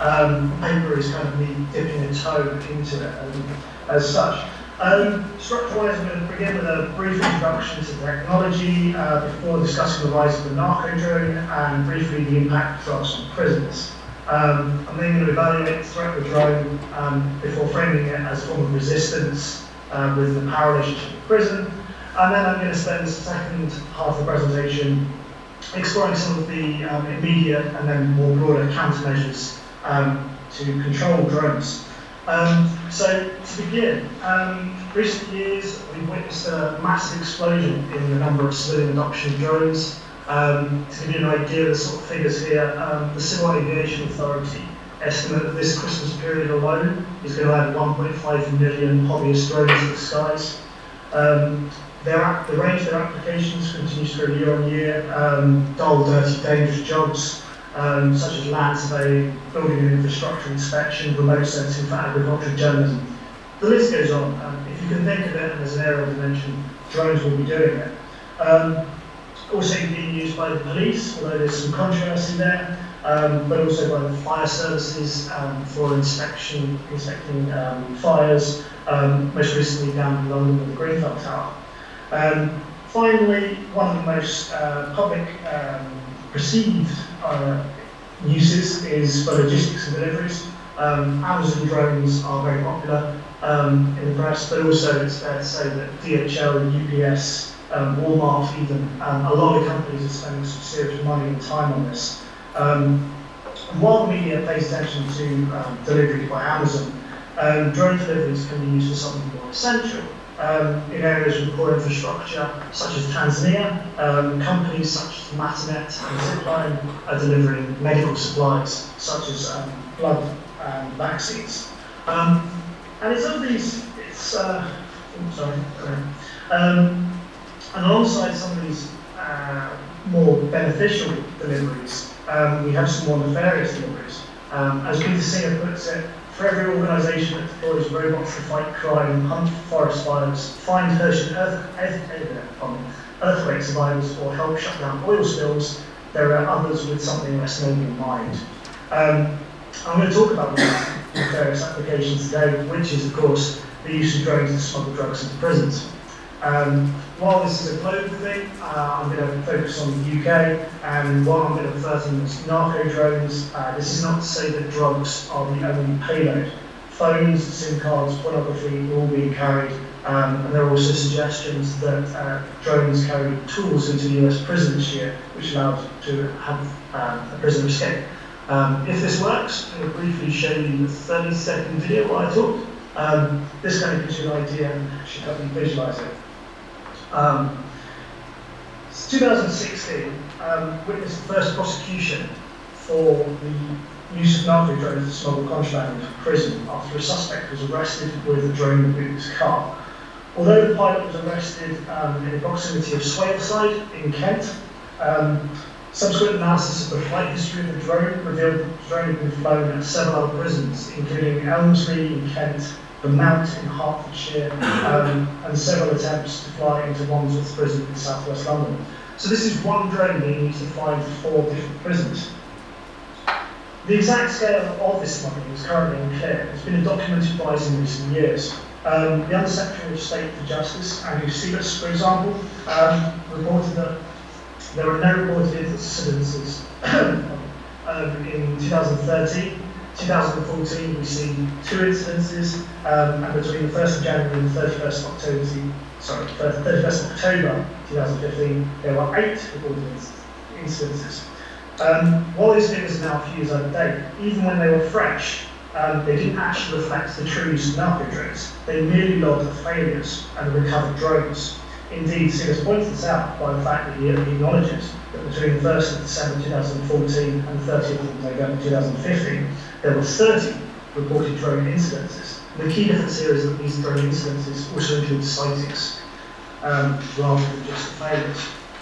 Paper is kind of me dipping a toe into it as such. Structure-wise, I'm going to begin with a brief introduction to technology before discussing the rise of the narco drone and briefly the impact of drugs on prisons. I'm then going to evaluate the threat of the drone before framing it as a form of resistance with the power relationship with prison. And then I'm going to spend the second half of the presentation exploring some of the immediate and then more broader countermeasures to control drones. So to begin, recent years we've witnessed a massive explosion in the number of civilian adoption of drones. To give you an idea of the sort of figures here, the Civil Aviation Authority estimate that this Christmas period alone is going to add 1.5 million hobbyist drones to the skies. The range of their applications continues to grow year on year. Dull, dirty, dangerous jobs such as land surveying, building and infrastructure inspection, remote sensing for agricultural journalism. The list goes on. If you can think of it as an aerial dimension, drones will be doing it. Also being used by the police, although there's some controversy there, but also by the fire services for inspecting fires, most recently down in London with the Grenfell Tower. Finally, one of the most public perceived uses is for logistics and deliveries. Amazon drones are very popular in the press, but also it's fair to say that DHL, UPS, Walmart even, a lot of companies are spending some serious money and time on this. While the media pays attention to delivery by Amazon, drone deliveries can be used for something more essential. In areas with poor infrastructure, such as Tanzania, companies such as Matanet and Zipline are delivering medical supplies, such as blood and vaccines. And it's of these, and alongside some of these more beneficial deliveries, we have some more nefarious deliveries. As Peter Singer puts it, for every organisation that deploys robots to fight crime, hunt forest fires, find earthquake survivors, or help shut down oil spills, there are others with something less noble in mind. I'm going to talk about these nefarious applications today, which is, of course, the use of drones to smuggle drugs into prisons. While this is a global thing, I'm going to focus on the UK, and while I'm going to refer to them as narco drones, this is not to say that drugs are the only payload. Phones, SIM cards, pornography are all being carried, and there are also suggestions that drones carry tools into the US prison this year, which allowed to have a prisoner escape. If this works, I'm going to briefly show you the 30-second video while I talk. This kind of gives you an idea and should help you visualise it. 2016 witnessed the first prosecution for the use of narco drones to smuggle contraband into prison after a suspect was arrested with a drone in the boot of his car. Although the pilot was arrested in the proximity of Swaleside in Kent, subsequent analysis of the flight history of the drone revealed that the drone had been flown at several other prisons, including Elmslie in Kent, the Mount in Hertfordshire, and several attempts to fly into Wandsworth Prison in southwest London. So this is one drone being used to fly into 4 different prisons. The exact scale of this smuggling is currently unclear. It's been a documented rise in recent years. The Under Secretary of State for Justice, Andrew Sebus, for example, reported that there were no reported incidences in 2013. 2014, we've seen 2 incidences, and between the 1st of January and 31st October 2015, there were 8 reported incidences. While these figures are now a few years out of date, even when they were fresh, they didn't actually reflect the true use of narco drones. They merely logged the failures and the recovered drones. Indeed, Simmers points this out by the fact that he acknowledges that between the 1st of December 2014 and 30th of November 2015, there were 30 reported drone incidences. The key difference here is that these drone incidences also include sightings, rather than just the failures.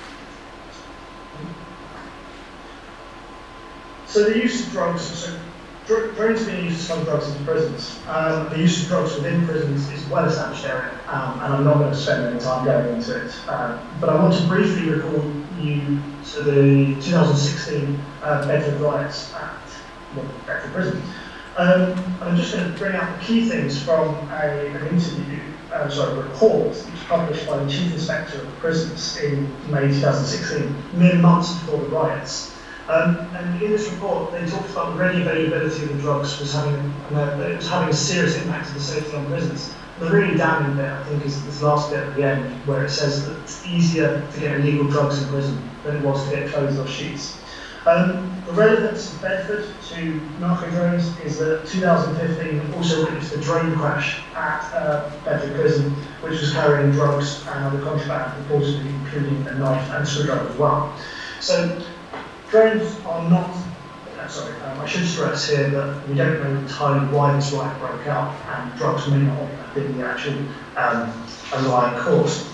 So the use of drugs, drones being used to smuggle drugs into prisons. The use of drugs within prisons is a well-established area, and I'm not going to spend any time going into it. But I want to briefly recall you to the 2016 Bedford riots at more effective prison. I'm just going to bring out the key things from an interview, a report which was published by the Chief Inspector of Prisons in May 2016, mere months before the riots. And in this report, they talked about the ready availability of the drugs was having a serious impact on the safety on prisons. The really damning bit, I think, is this last bit at the end, where it says that it's easier to get illegal drugs in prison than it was to get clothes or sheets. The relevance of Bedford to narco drones is that 2015 also witnessed a drone crash at Bedford Prison, which was carrying drugs and other contraband, reportedly including a knife and screwdriver as well. So drones are not, I should stress here that we don't know entirely why this riot broke out, and drugs may not have been the actual underlying cause.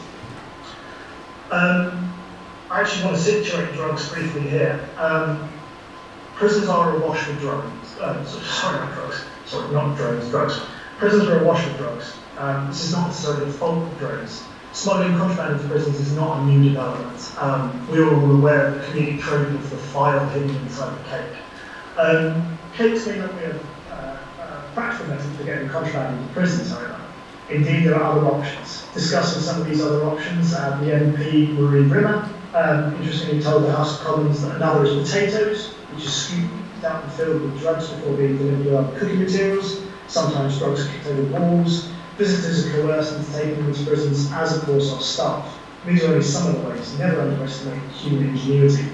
I actually want to situate drugs briefly here. Prisons are awash with drugs. Drugs. Prisons are awash with drugs. This is not necessarily the fault of drones. Smuggling contraband into prisons is not a new development. We're all aware of the comedic trope of the file hidden inside the cake. Cakes may not be a practical method for getting contraband into prisons, however. Indeed, there are other options. Discussing some of these other options, the MP Marie Brimmer interestingly told the House of Commons that another is potatoes, which is scooped out and filled with drugs before being delivered with other cooking materials. Sometimes drugs are kicked over walls. Visitors are coerced into taking them into prisons, as of course are staff. These are only some of the ways. Never underestimate human ingenuity.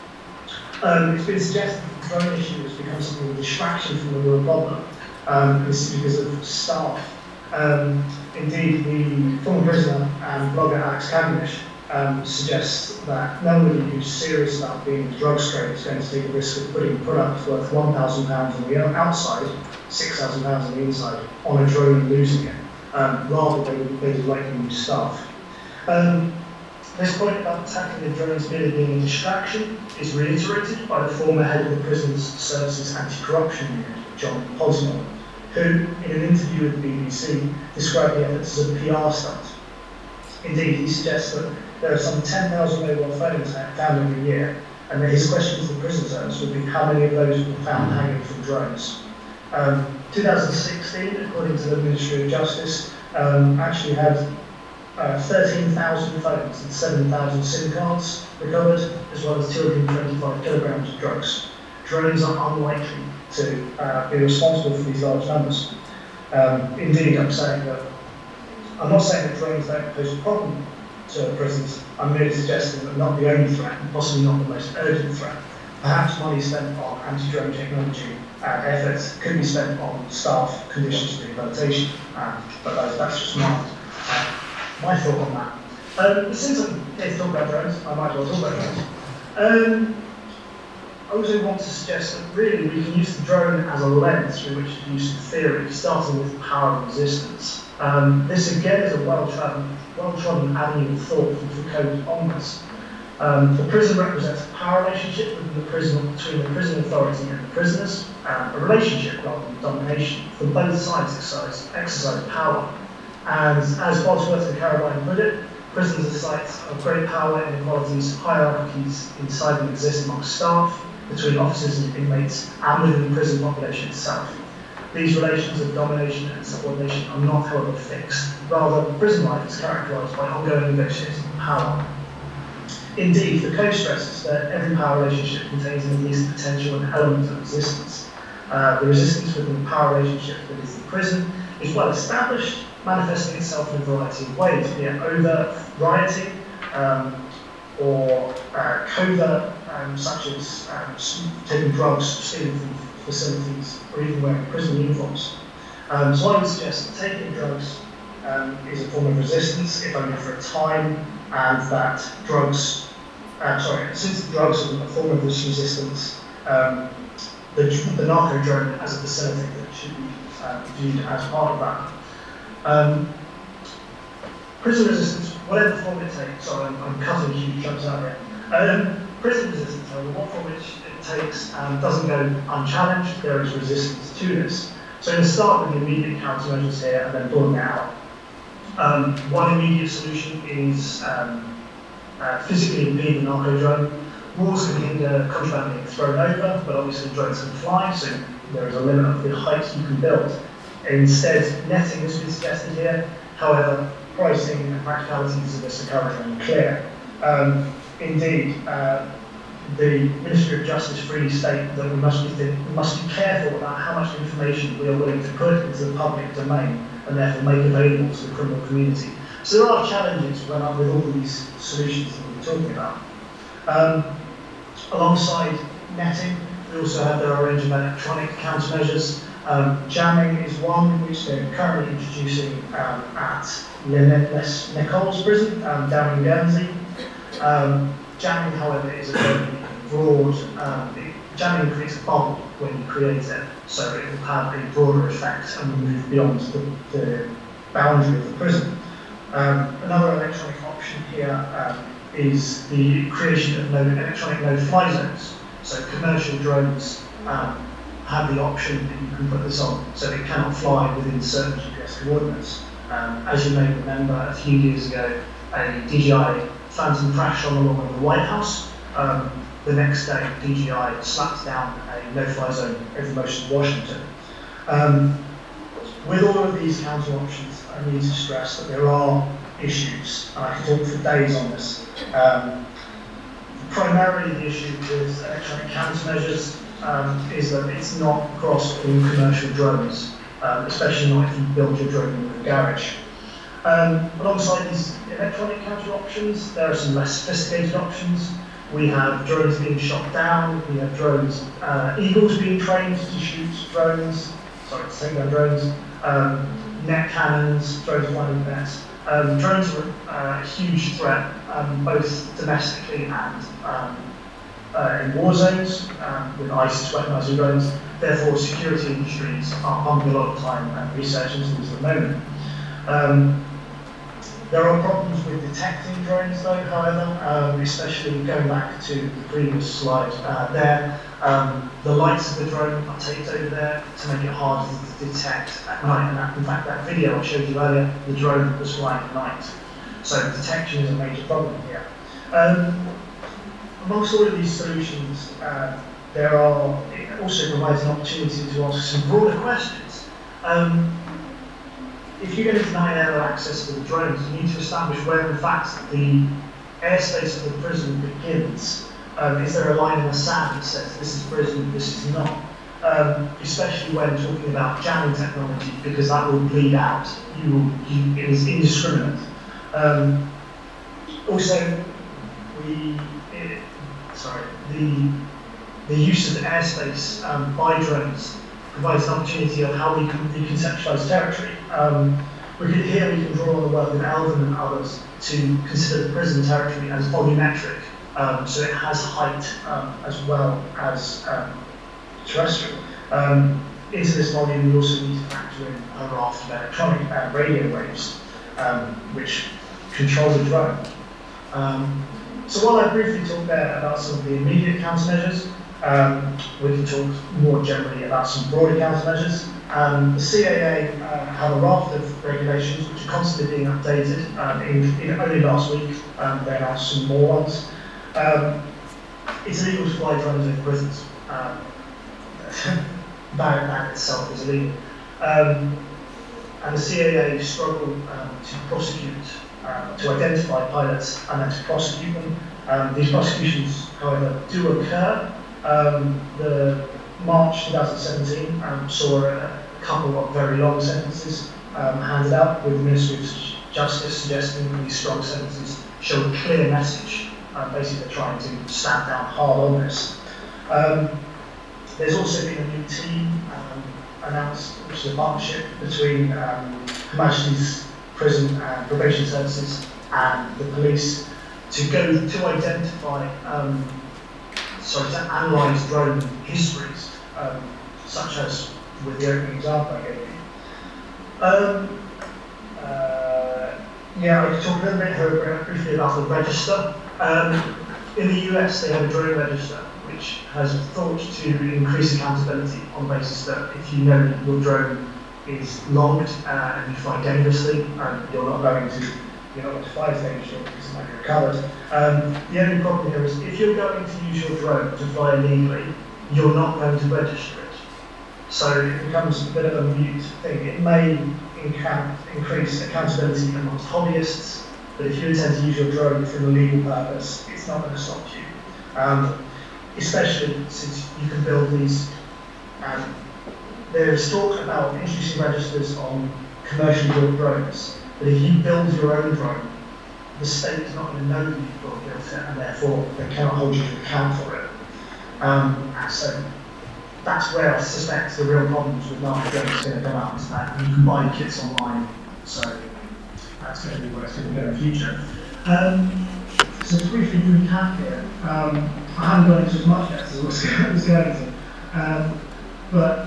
It's been suggested that the drone issue has become something of a distraction from the real problem. This is because of staff. Indeed, the former prisoner and blogger Alex Cavendish suggests that nobody who's serious about being a drug scrape is going to take the risk of putting products worth £1,000 on the outside, £6,000 on the inside, on a drone and losing it, rather than they would likely use staff. This point about tackling the drones merely being a distraction is reiterated by the former head of the Prisons Services Anti-Corruption Unit, John Posnell, who, in an interview with the BBC, described the efforts as a PR stunt. Indeed, he suggests that there are some 10,000 mobile phones found every year, and that his question to the prison service would be how many of those were found hanging from drones. 2016, according to the Ministry of Justice, actually had 13,000 phones and 7,000 SIM cards recovered, as well as 225 kilograms of drugs. Drones are unlikely to be responsible for these large numbers. Indeed, I'm not saying that drones don't pose a problem to prisons. I'm merely suggesting that not the only threat, and possibly not the most urgent threat. Perhaps money spent on anti-drone technology efforts could be spent on staff conditions rehabilitation, but that's just my thought on that. Since I'm here to talk about drones, I might as well talk about drones. I also want to suggest that really we can use the drone as a lens through which to use the theory, starting with power and resistance. This again is a well-trodden avenue of thought from Foucault onwards. The prison represents a power relationship between the prison authority and the prisoners, a relationship rather than domination, for both sides exercise power. And as Bosworth and Caroline put it, prisons are sites of great power, inequalities, hierarchies inside them exist amongst staff, between officers and inmates, and within the prison population itself. These relations of domination and subordination are not, however, fixed. Rather, prison life is characterised by ongoing negotiating for power. Indeed, Foucault stresses that every power relationship contains at least the potential and element of resistance. The resistance within the power relationship that is the prison is well established, manifesting itself in a variety of ways, be it overt rioting or covert, such as taking drugs, stealing from facilities, or even wearing prison uniforms. So I would suggest that taking drugs is a form of resistance, if only for a time, and that since drugs are a form of this resistance, the narco drone as a facility that should be viewed as part of that. Prison resistance, whatever form it takes, sorry, I'm cutting huge chunks out here. Prison resistance, however, what form it takes doesn't go unchallenged. There is resistance to this. So I'm going to start with the immediate countermeasures here and then broaden it out. One immediate solution is physically impede the narco drone. Walls can hinder contraband being thrown over, but obviously drones can fly, so there is a limit of the height you can build. Instead, netting has been suggested here. However, pricing and practicalities of this are currently unclear. Indeed, the Ministry of Justice freely state that we must be careful about how much information we are willing to put into the public domain and therefore make available to the criminal community. So there are challenges with all of these solutions that we're talking about. Alongside netting, we also have there are a range of electronic countermeasures. Jamming is one which they're currently introducing at Les Nicoles prison down in Guernsey. Jamming, however, is a very broad, jamming creates a bubble when you create it, so it will have a broader effect and will move beyond the boundary of the prison. Another electronic option here is the creation of electronic no-fly zones. So commercial drones have the option that you can put this on, so it cannot fly within certain GPS coordinates. As you may remember, a few years ago, a DJI Phantom crashed on the lawn of the White House. The next day, DJI slapped down a no-fly zone over most of Washington. With all of these counter options, I need to stress that there are issues, and I can talk for days on this. Primarily, the issue with electronic countermeasures is that it's not across all commercial drones, especially not if you build your drone in a garage. Alongside these electronic counter options, there are some less sophisticated options. We have drones being shot down, we have drones, eagles being trained to shoot drones, to take down drones, net cannons, drones flying nets. Drones are a huge threat, both domestically and in war zones, with ISIS weaponizing drones. Therefore, security industries are pumping a lot of time and research into this at the moment. There are problems with detecting drones though, however, especially going back to the previous slide there. The lights of the drone are taped over there to make it harder to detect at night, and in fact that video I showed you earlier, the drone was flying at night. So detection is a major problem here. Amongst all of these solutions, it also provides an opportunity to ask some broader questions. If you're going to deny aerial access to the drones, you need to establish where, in fact, the airspace of the prison begins. Is there a line in the sand that says this is prison, this is not? Especially when talking about jamming technology, because that will bleed out. It is indiscriminate. Also, the use of airspace by drones provides an opportunity of how we can reconceptualize territory. We can draw on the work of Elvin and others to consider the prison territory as volumetric, so it has height as well as terrestrial. Into this volume, we also need to factor in a raft of electronic radio waves, which control the drone. So while I briefly talked there about some of the immediate countermeasures, we can talk more generally about some broader countermeasures. The CAA have a raft of regulations which are constantly being updated. Only last week, they announced some more ones. It's illegal to fly drones over prisons. That itself is illegal. And the CAA struggle to prosecute, to identify pilots and then to prosecute them. These prosecutions, however, do occur. The March 2017 saw a couple of very long sentences handed out, with the Ministry of Justice suggesting that these strong sentences show a clear message, basically trying to stamp down hard on this. There's also been a new team announced, which is a partnership between Her Majesty's Prison and Probation Services and the police to identify, to analyse drone histories, such as with the opening example I gave you. I could talk a little bit here briefly about the register. In the US, they have a drone register, which has thought to increase accountability on the basis that if you know that your drone is logged and you fly dangerously, and you're not going to you're not going to fly as dangerous because it might be recovered. The only problem here is if you're going to use your drone to fly illegally, you're not going to register it. So it becomes a bit of a mute thing. It may increase accountability amongst hobbyists, but if you intend to use your drone for a legal purpose, it's not going to stop you. Especially since you can build these. There's talk about introducing registers on commercially built drones, but if you build your own drone, the state is not going to know that you've built it, and therefore they cannot hold you to account for it. So that's where I suspect the real problems with narco drones are going to come out, is that you can buy the kits online, so that's going to be where it's going to go in the future. So to briefly recap here, I haven't gone into as much yet as I was going to, but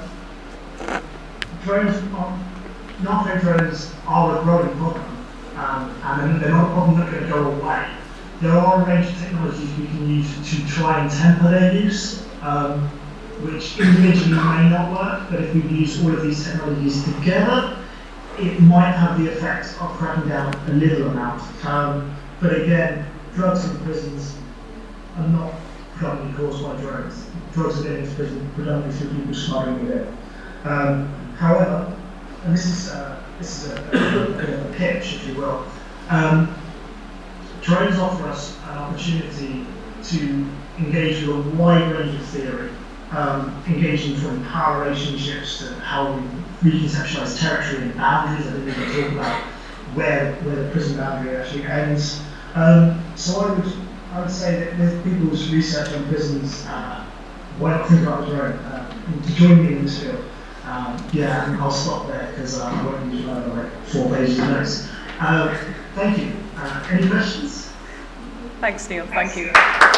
narco drones are a growing problem, and they're not a problem that's going to go away. There are a range of technologies we can use to try and temper their use, which individually may not work, but if we use all of these technologies together, it might have the effect of cracking down a little amount. But again, drugs in prisons are not predominantly caused by drones. Drugs are getting into prison predominantly through people smuggling with it. However, and this is a bit of a pitch, if you will, drones offer us an opportunity to engage with a wide range of theory, engaging from power relationships to how we reconceptualize territory and boundaries. I didn't even talk about where the prison boundary actually ends. So I would say that with people's research on prisons, why not think about the drone? To join me in this field. And I'll stop there because I won't use like 4 pages of notes. Thank you. Any questions? Thanks, Neil. Thank you.